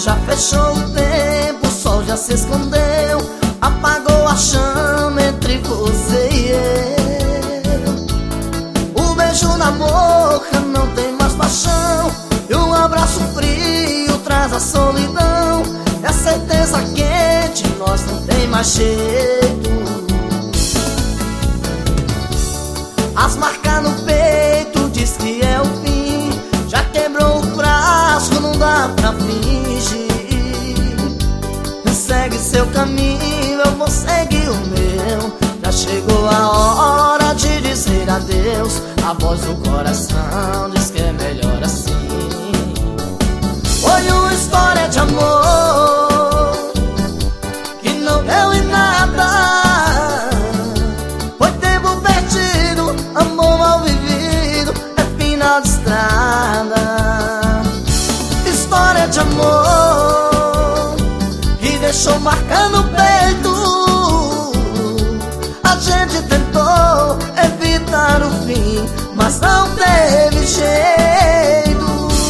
Já fechou o tempo, o sol já se escondeu, apagou a chama entre você e eu. O beijo na boca não tem mais paixão, e um abraço frio traz a solidão. E a certeza quente, nós não tem mais jeito. As marcas no peito diz que é o fim, já quebrou o frasco, não dá pra fingir. Segue seu caminho, eu vou seguir o meu. Já chegou a hora de dizer adeus. A voz do coração diz que é melhor assim. Foi uma história de amor que não deu em nada. Foi tempo perdido, amor mal vivido, é final de estrada. História de amor que deixou marca no peito. A gente tentou evitar o fim, mas não teve jeito.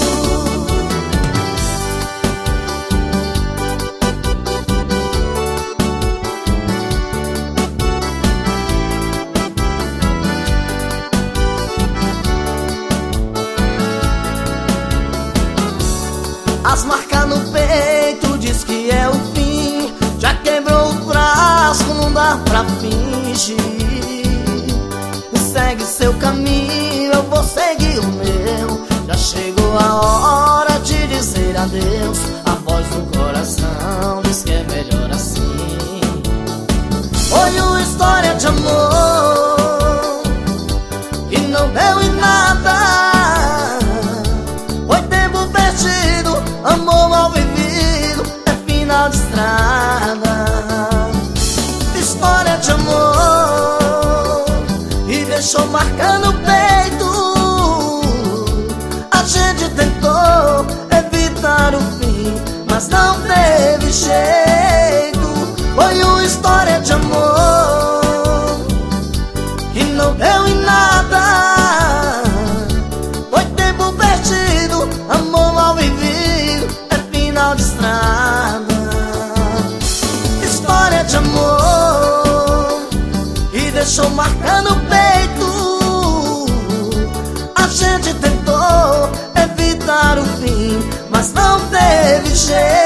As marcas no peito diz que é o fim, já quebrou o frasco, não dá pra fingir. Segue seu caminho, eu vou seguir o meu. Já chegou a hora de dizer adeus. A voz do coração diz que é melhor assim. Foi uma história de amor que não deu em nada. Foi tempo perdido, amor mal vivido, é final de estrada. História de amor e deixou marca no peito. A gente tentou evitar o fim, mas não teve jeito. Foi uma história de amor que não deu em nada. Foi tempo perdido, amor mal vivido, é final de estrada. História de amor que deixou marca no peito. A gente tentou evitar o fim, mas não teve jeito.